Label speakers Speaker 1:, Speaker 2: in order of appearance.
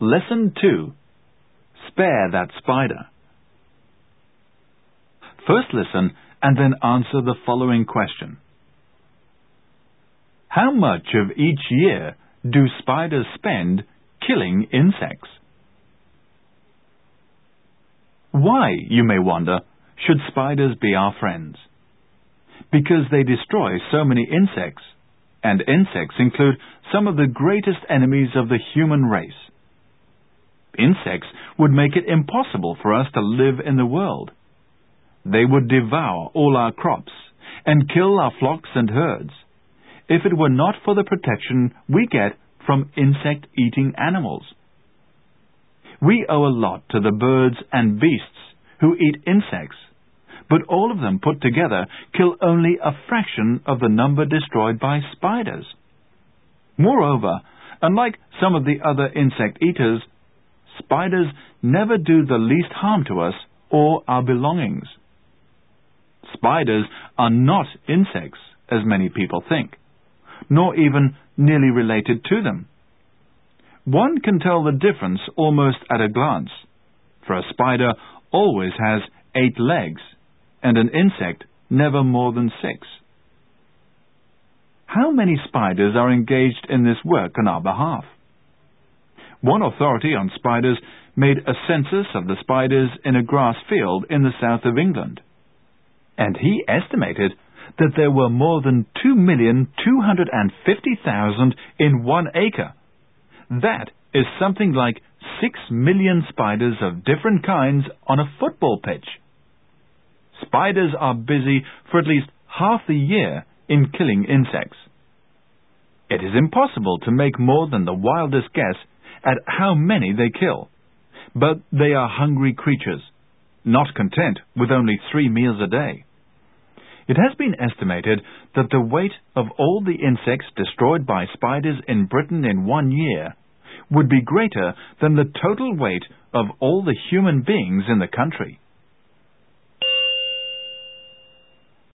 Speaker 1: Lesson 2. Spare that spider. First listen and then answer the following question. How much of each year do spiders spend killing insects? Why, you may wonder, should spiders be our friends? Because they destroy so many insects, and insects include some of the greatest enemies of the human race. Insects would make it impossible for us to live in the world. They would devour all our crops and kill our flocks and herds, if it were not for the protection we get from insect-eating animals. We owe a lot to the birds and beasts who eat insects, but all of them put together kill only a fraction of the number destroyed by spiders. Moreover, unlike some of the other insect eaters, spiders never do the least harm to us or our belongings. Spiders are not insects, as many people think, nor even nearly related to them. One can tell the difference almost at a glance, for a spider always has 8 legs, and an insect never more than 6. How many spiders are engaged in this work on our behalf? One authority on spiders made a census of the spiders in a grass field in the south of England, and he estimated that there were more than 2,250,000 in 1 acre. That is something like 6 million spiders of different kinds on a football pitch. Spiders are busy for at least half the year in killing insects. It is impossible to make more than the wildest guess at how many they kill, but they are hungry creatures, not content with only 3 meals a day. It has been estimated that the weight of all the insects destroyed by spiders in Britain in 1 year would be greater than the total weight of all the human beings in the country.